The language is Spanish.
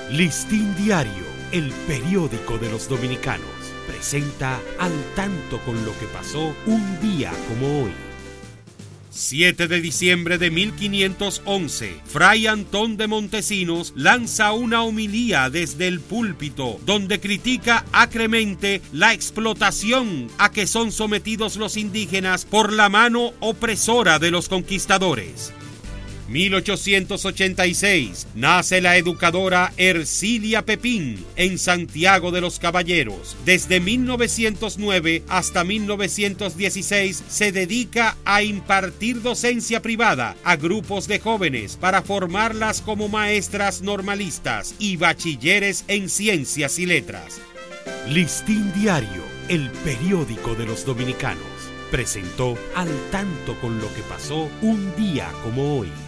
Listín Diario, el periódico de los dominicanos, presenta Al tanto con lo que pasó un día como hoy. 7 de diciembre de 1511, Fray Antón de Montesinos lanza una homilía desde el púlpito donde critica acremente la explotación a que son sometidos los indígenas por la mano opresora de los conquistadores. 1886, nace la educadora Ercilia Pepín en Santiago de los Caballeros. Desde 1909 hasta 1916 se dedica a impartir docencia privada a grupos de jóvenes para formarlas como maestras normalistas y bachilleres en ciencias y letras. Listín Diario, el periódico de los dominicanos, presentó Al tanto con lo que pasó un día como hoy.